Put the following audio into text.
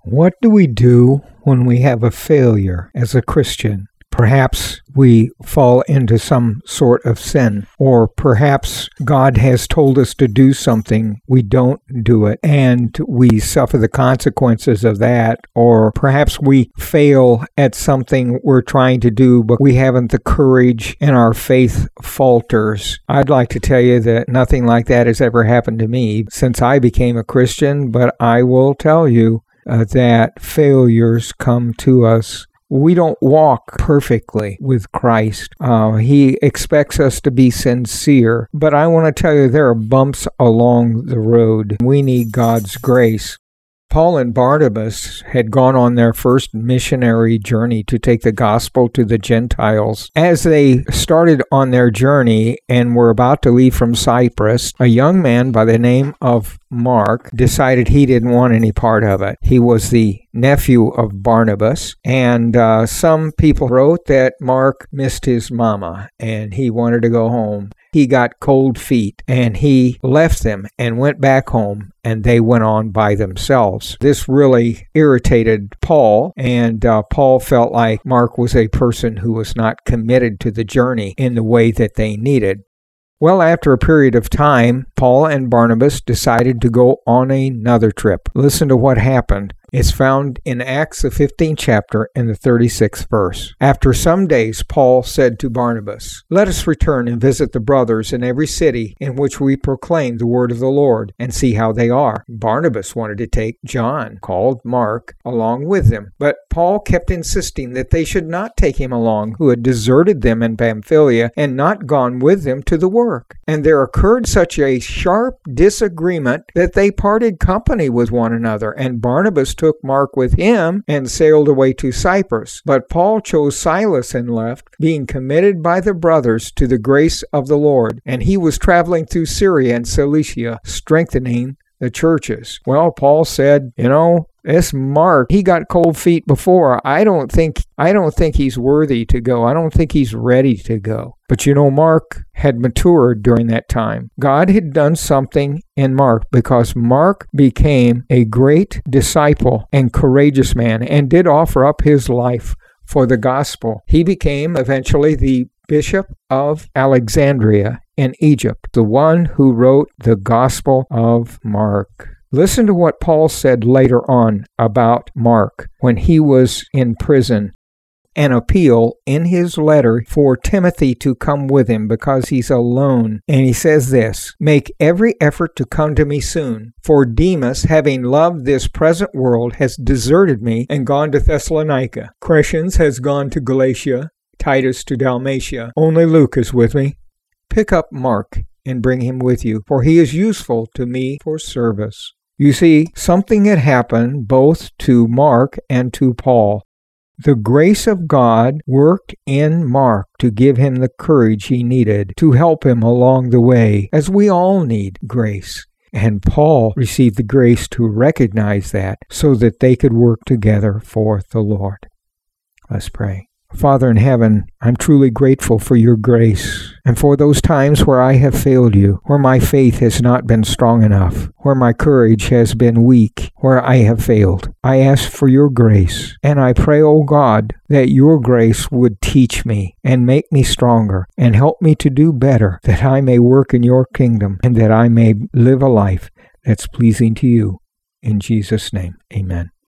What do we do when we have a failure as a Christian? Perhaps we fall into some sort of sin, or perhaps God has told us to do something, we don't do it, and we suffer the consequences of that, or perhaps we fail at something we're trying to do, but we haven't the courage and our faith falters. I'd like to tell you that nothing like that has ever happened to me since I became a Christian, but I will tell you that failures come to us. We don't walk perfectly with Christ. He expects us to be sincere. But I want to tell you, there are bumps along the road. We need God's grace. Paul and Barnabas had gone on their first missionary journey to take the gospel to the Gentiles. As they started on their journey and were about to leave from Cyprus, a young man by the name of Mark decided he didn't want any part of it. He was the nephew of Barnabas, and some people wrote that Mark missed his mama and he wanted to go home. He got cold feet, and he left them and went back home, and they went on by themselves. This really irritated Paul, and Paul felt like Mark was a person who was not committed to the journey in the way that they needed. Well, after a period of time, Paul and Barnabas decided to go on another trip. Listen to what happened. It's found in Acts, the 15th chapter, and the 36th verse. After some days, Paul said to Barnabas, "Let us return and visit the brothers in every city in which we proclaim the word of the Lord, and see how they are." Barnabas wanted to take John, called Mark, along with them, but Paul kept insisting that they should not take him along, who had deserted them in Pamphylia and not gone with them to the work. And there occurred such a sharp disagreement that they parted company with one another, and Barnabas took Mark with him and sailed away to Cyprus. But Paul chose Silas and left, being committed by the brothers to the grace of the Lord. And he was traveling through Syria and Cilicia, strengthening the churches. Well, Paul said, this Mark, he got cold feet before. I don't think he's worthy to go. I don't think he's ready to go. But Mark had matured during that time. God had done something in Mark, because Mark became a great disciple and courageous man and did offer up his life for the gospel. He became eventually the Bishop of Alexandria in Egypt, the one who wrote the Gospel of Mark. Listen to what Paul said later on about Mark when he was in prison. An appeal in his letter for Timothy to come with him because he's alone. And he says this, "Make every effort to come to me soon, for Demas, having loved this present world, has deserted me and gone to Thessalonica. Crescens has gone to Galatia, Titus to Dalmatia. Only Luke is with me. Pick up Mark and bring him with you, for he is useful to me for service." You see, something had happened both to Mark and to Paul. The grace of God worked in Mark to give him the courage he needed to help him along the way, as we all need grace. And Paul received the grace to recognize that so that they could work together for the Lord. Let's pray. Father in heaven, I'm truly grateful for your grace and for those times where I have failed you, where my faith has not been strong enough, where my courage has been weak, where I have failed. I ask for your grace, and I pray, O God, that your grace would teach me and make me stronger and help me to do better, that I may work in your kingdom and that I may live a life that's pleasing to you. In Jesus' name, amen.